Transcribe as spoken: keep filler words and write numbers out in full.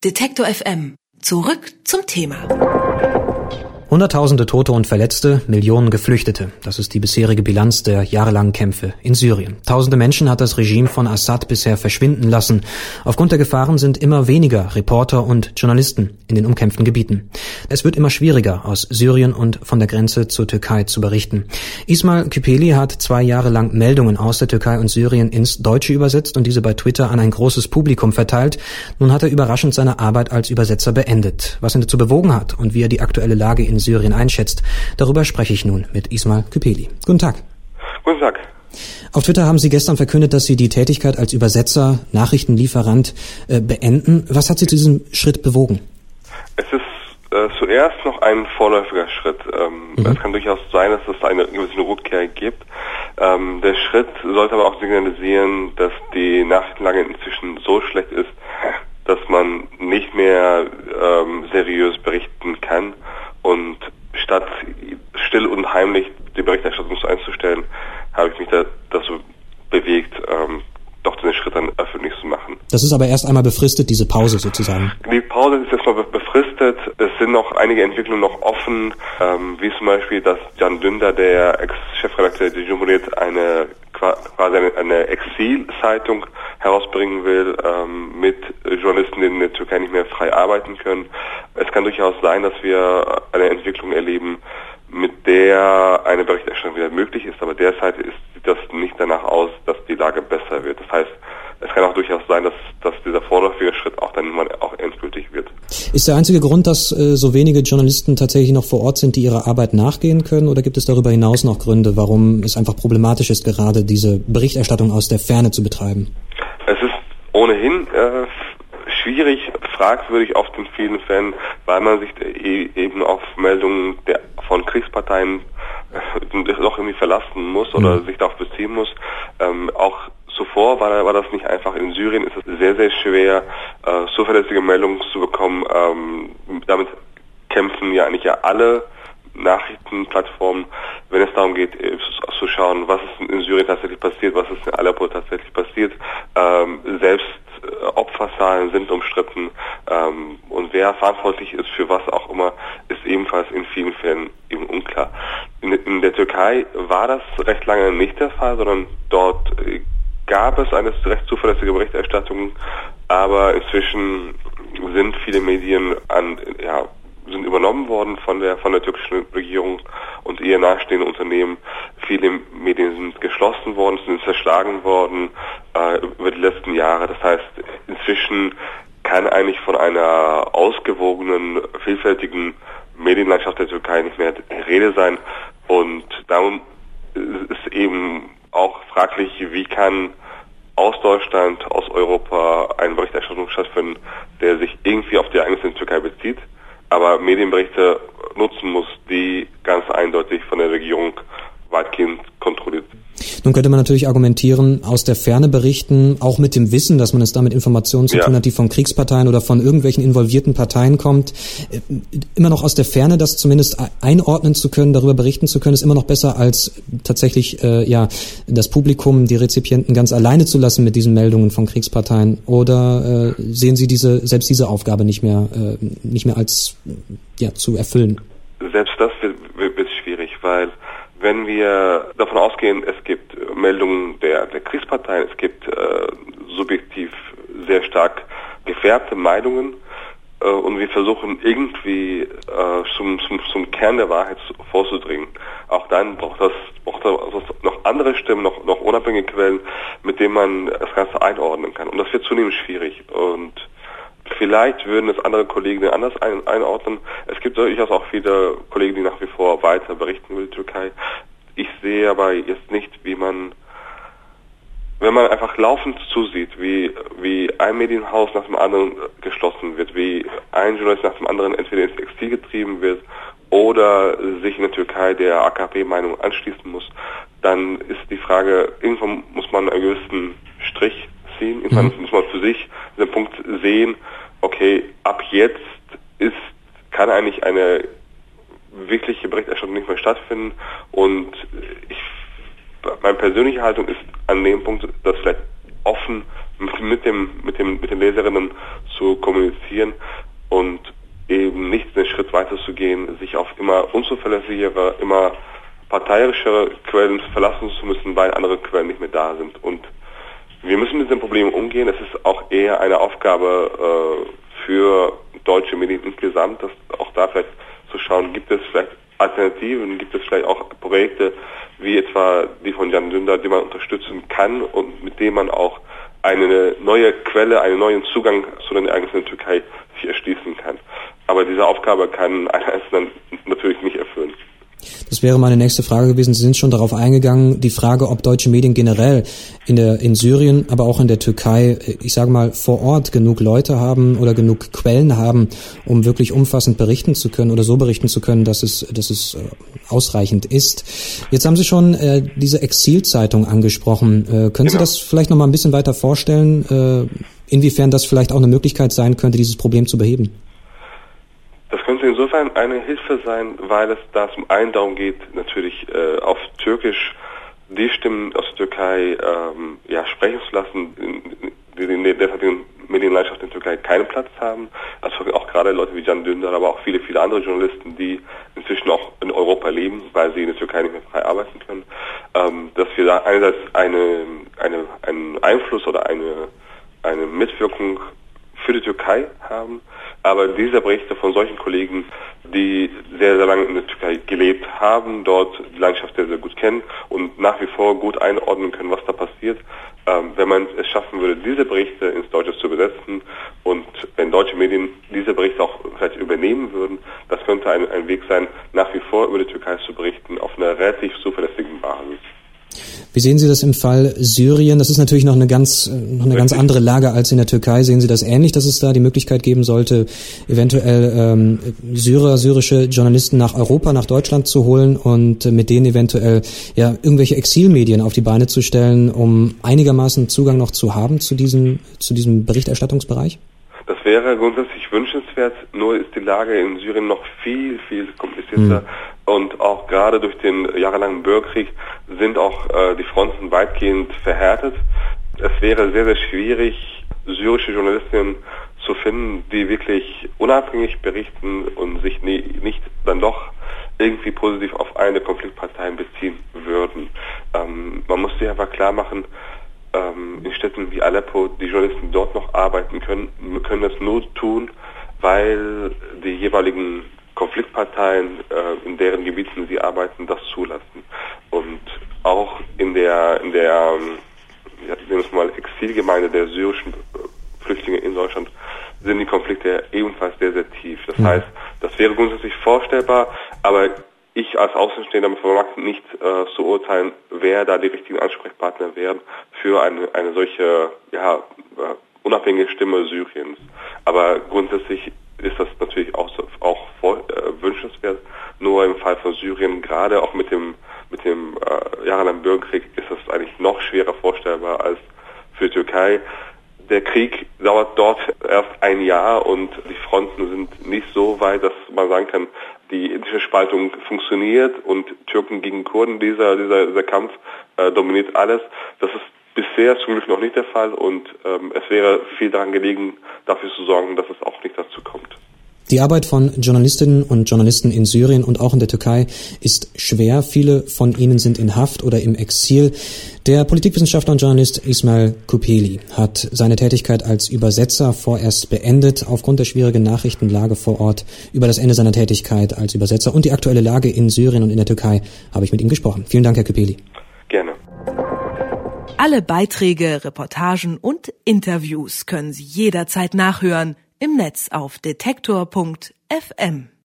Detektor F M. Zurück zum Thema. Hunderttausende Tote und Verletzte, Millionen Geflüchtete. Das ist die bisherige Bilanz der jahrelangen Kämpfe in Syrien. Tausende Menschen hat das Regime von Assad bisher verschwinden lassen. Aufgrund der Gefahren sind immer weniger Reporter und Journalisten in den umkämpften Gebieten. Es wird immer schwieriger, aus Syrien und von der Grenze zur Türkei zu berichten. Ismail Küpeli hat zwei Jahre lang Meldungen aus der Türkei und Syrien ins Deutsche übersetzt und diese bei Twitter an ein großes Publikum verteilt. Nun hat er überraschend seine Arbeit als Übersetzer beendet. Was ihn dazu bewogen hat und wie er die aktuelle Lage in Syrien einschätzt. Darüber spreche ich nun mit Ismail Küpeli. Guten Tag. Guten Tag. Auf Twitter haben Sie gestern verkündet, dass Sie die Tätigkeit als Übersetzer, Nachrichtenlieferant äh, beenden. Was hat Sie zu diesem Schritt bewogen? Es ist äh, zuerst noch ein vorläufiger Schritt. Ähm, mhm. Es kann durchaus sein, dass es eine gewisse Rückkehr gibt. Ähm, der Schritt sollte aber auch signalisieren, dass die Nachrichtenlage inzwischen so schlecht ist, dass man nicht mehr ähm, seriös berichten kann. Und statt still und heimlich die Berichterstattung einzustellen, habe ich mich da, dazu bewegt, ähm, doch den Schritt dann öffentlich zu machen. Das ist aber erst einmal befristet, diese Pause sozusagen. Die Pause ist erstmal befristet. Es sind noch einige Entwicklungen noch offen, ähm, wie zum Beispiel, dass Can Dündar, der Ex-Chefredakteur der Cumhuriyet, eine quasi eine, eine Exil-Zeitung herausbringen will, ähm, mit Journalisten, die in der Türkei nicht mehr frei arbeiten können. Es kann durchaus sein, dass wir eine Entwicklung erleben, mit der eine Berichterstattung wieder möglich ist, aber derzeit ist, sieht das nicht danach aus, dass die Lage besser wird. Das heißt, es kann auch durchaus sein, dass, dass dieser vorläufige Schritt auch dann mal auch endgültig wird. Ist der einzige Grund, dass äh, so wenige Journalisten tatsächlich noch vor Ort sind, die ihrer Arbeit nachgehen können, oder gibt es darüber hinaus noch Gründe, warum es einfach problematisch ist, gerade diese Berichterstattung aus der Ferne zu betreiben? Es ist ohnehin äh, schwierig, fragwürdig oft in vielen Fällen, weil man sich e- eben auf Meldungen der, von Kriegsparteien äh, doch irgendwie verlassen muss oder mhm. sich darauf beziehen muss. Ähm, auch Zuvor war, war das nicht einfach. In Syrien ist es sehr, sehr schwer, äh, zuverlässige Meldungen zu bekommen. Ähm, damit kämpfen ja eigentlich ja alle Nachrichtenplattformen, wenn es darum geht, zu schauen, was ist in Syrien tatsächlich passiert, was ist in Aleppo tatsächlich passiert. Ähm, selbst äh, Opferzahlen sind umstritten. Ähm, und wer verantwortlich ist für was auch immer, ist ebenfalls in vielen Fällen eben unklar. In, in der Türkei war das recht lange nicht der Fall, sondern dort äh, gab es eine recht zuverlässige Berichterstattung, aber inzwischen sind viele Medien an, ja, sind übernommen worden von der von der türkischen Regierung und ihr nahestehende Unternehmen. Viele Medien sind geschlossen worden, sind zerschlagen worden äh, über die letzten Jahre. Das heißt, inzwischen kann eigentlich von einer ausgewogenen, vielfältigen Medienlandschaft der Türkei nicht mehr die Rede sein. Und darum ist eben auch fraglich, wie kann aus Deutschland, aus Europa eine Berichterstattung stattfinden, der sich irgendwie auf die Ereignisse in der Türkei bezieht, aber Medienberichte nutzen muss, die ganz eindeutig von der Regierung weitgehend kontrolliert. Nun könnte man natürlich argumentieren, aus der Ferne berichten, auch mit dem Wissen, dass man es da mit Informationen zu ja. tun hat, die von Kriegsparteien oder von irgendwelchen involvierten Parteien kommt. Immer noch aus der Ferne das zumindest einordnen zu können, darüber berichten zu können, ist immer noch besser, als tatsächlich äh, ja das Publikum, die Rezipienten ganz alleine zu lassen mit diesen Meldungen von Kriegsparteien. Oder äh, sehen Sie diese selbst diese Aufgabe nicht mehr äh, nicht mehr als ja zu erfüllen? Selbst das wird, wird, wird schwierig, weil wenn wir davon ausgehen, es gibt Meldungen der, der Kriegsparteien, es gibt äh, subjektiv sehr stark gefärbte Meinungen äh, und wir versuchen irgendwie äh, zum, zum, zum Kern der Wahrheit vorzudringen, auch dann braucht das, braucht das noch andere Stimmen, noch, noch unabhängige Quellen, mit denen man das Ganze einordnen kann. Und das wird zunehmend schwierig. Und vielleicht würden es andere Kollegen anders ein, einordnen. Es gibt durchaus auch viele Kollegen, die nach wie vor weiter berichten über die Türkei. Ich sehe aber jetzt nicht, wie man, wenn man einfach laufend zusieht, wie, wie ein Medienhaus nach dem anderen geschlossen wird, wie ein Journalist nach dem anderen entweder ins Exil getrieben wird oder sich in der Türkei der A K P-Meinung anschließen muss, dann ist die Frage, irgendwann muss man einen gewissen Strich ziehen, irgendwann mhm. muss man für sich den Punkt sehen, okay, ab jetzt ist, kann eigentlich eine wirkliche Berichterstattung nicht mehr stattfinden und ich, meine persönliche Haltung ist an dem Punkt, das vielleicht offen mit, mit dem, mit dem, mit den Leserinnen zu kommunizieren, immer unzuverlässigere, immer parteiischere Quellen verlassen zu müssen, weil andere Quellen nicht mehr da sind. Und wir müssen mit diesem Problem umgehen. Es ist auch eher eine Aufgabe äh, für deutsche Medien insgesamt, dass auch da vielleicht zu schauen, gibt es vielleicht Alternativen, gibt es vielleicht auch Projekte, wie etwa die von Can Dündar, die man unterstützen kann und mit denen man auch eine neue Quelle, einen neuen Zugang zu den Ereignissen in der Türkei sich erschließen kann. Aber diese Aufgabe kann ein Einzelner natürlich nicht erfüllen. Das wäre meine nächste Frage gewesen. Sie sind schon darauf eingegangen, die Frage, ob deutsche Medien generell in der in Syrien, aber auch in der Türkei, ich sage mal, vor Ort genug Leute haben oder genug Quellen haben, um wirklich umfassend berichten zu können oder so berichten zu können, dass es dass es äh, ausreichend ist. Jetzt haben Sie schon äh, diese Exilzeitung angesprochen. Äh, können genau. Sie das vielleicht noch mal ein bisschen weiter vorstellen, äh, inwiefern das vielleicht auch eine Möglichkeit sein könnte, dieses Problem zu beheben? Das könnte insofern eine Hilfe sein, weil es da zum einen darum geht, natürlich äh, auf Türkisch die Stimmen aus der Türkei ähm, ja, sprechen zu lassen, die in der derzeitigen Medienlandschaft in der Türkei keinen Platz haben. Also auch gerade Leute wie Can Dündar, aber auch viele, viele andere Journalisten, die inzwischen auch in Europa leben, weil sie in der Türkei nicht mehr frei arbeiten können. Ähm, dass wir da einerseits eine, eine, einen Einfluss oder eine, eine Mitwirkung für die Türkei haben, aber diese Berichte von solchen Kollegen, die sehr, sehr lange in der Türkei gelebt haben, dort die Landschaft sehr, sehr gut kennen und nach wie vor gut einordnen können, was da passiert. Ähm, wenn man es schaffen würde, diese Berichte ins Deutsche zu übersetzen und wenn deutsche Medien diese Berichte auch vielleicht übernehmen würden, das könnte ein, ein Weg sein, nach wie vor über die Türkei zu berichten, auf einer relativ zuverlässigen Basis. Wie sehen Sie das im Fall Syrien? Das ist natürlich noch eine ganz, noch eine ganz andere Lage als in der Türkei. Sehen Sie das ähnlich, dass es da die Möglichkeit geben sollte, eventuell ähm, Syrer, syrische Journalisten nach Europa, nach Deutschland zu holen und mit denen eventuell ja irgendwelche Exilmedien auf die Beine zu stellen, um einigermaßen Zugang noch zu haben zu diesem, zu diesem Berichterstattungsbereich? Das wäre grundsätzlich wünschenswert, nur ist die Lage in Syrien noch viel, viel komplizierter. Mhm. Und auch gerade durch den jahrelangen Bürgerkrieg sind auch äh, die Fronten weitgehend verhärtet. Es wäre sehr, sehr schwierig, syrische Journalistinnen zu finden, die wirklich unabhängig berichten und sich nie, nicht dann doch irgendwie positiv auf eine Konfliktpartei beziehen würden. Ähm, man muss sich einfach klar machen, ähm, in Städten wie Aleppo, die Journalisten dort noch arbeiten können, können das nur tun, weil die jeweiligen Konfliktparteien, äh, in deren Gebieten sie arbeiten, das zulassen. Und auch in der, in der, ja, nennen wir es mal, Exilgemeinde der syrischen Flüchtlinge in Deutschland sind die Konflikte ebenfalls sehr, sehr tief. Das mhm. heißt, das wäre grundsätzlich vorstellbar, aber ich als Außenstehender vermag nicht äh, zu urteilen, wer da die richtigen Ansprechpartner wären für eine, eine solche, ja, unabhängige Stimme Syriens. Aber grundsätzlich ist das natürlich auch, auch voll, äh, wünschenswert. Nur im Fall von Syrien, gerade auch mit dem mit dem äh, jahrelangen Bürgerkrieg, ist das eigentlich noch schwerer vorstellbar als für die Türkei. Der Krieg dauert dort erst ein Jahr und die Fronten sind nicht so weit, dass man sagen kann, die ethnische Spaltung funktioniert und Türken gegen Kurden, dieser dieser, dieser Kampf äh, dominiert alles. Das ist bisher zum Glück noch nicht der Fall und ähm, es wäre viel daran gelegen, dafür zu sorgen, dass es auch nicht dazu kommt. Die Arbeit von Journalistinnen und Journalisten in Syrien und auch in der Türkei ist schwer. Viele von ihnen sind in Haft oder im Exil. Der Politikwissenschaftler und Journalist Ismail Kupeli hat seine Tätigkeit als Übersetzer vorerst beendet. Aufgrund der schwierigen Nachrichtenlage vor Ort über das Ende seiner Tätigkeit als Übersetzer und die aktuelle Lage in Syrien und in der Türkei habe ich mit ihm gesprochen. Vielen Dank, Herr Kupeli. Gerne. Alle Beiträge, Reportagen und Interviews können Sie jederzeit nachhören im Netz auf detektor punkt f m.